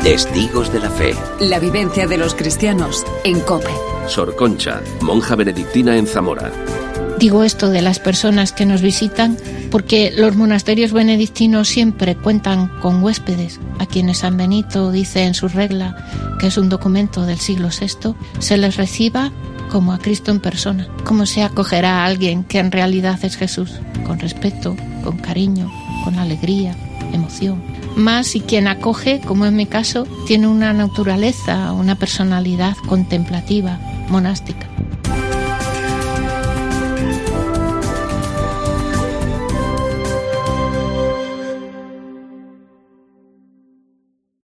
Testigos de la Fe. La vivencia de los cristianos en COPE. Sor Concha, monja benedictina en Zamora. Digo esto de las personas que nos visitan porque los monasterios benedictinos siempre cuentan con huéspedes, a quienes San Benito dice en su regla, que es un documento del siglo VI, se les reciba como a Cristo en persona. ¿Cómo se acogerá a alguien que en realidad es Jesús? Con respeto, con cariño, con alegría, emoción. Más si quien acoge, como en mi caso, tiene una naturaleza, una personalidad contemplativa, monástica.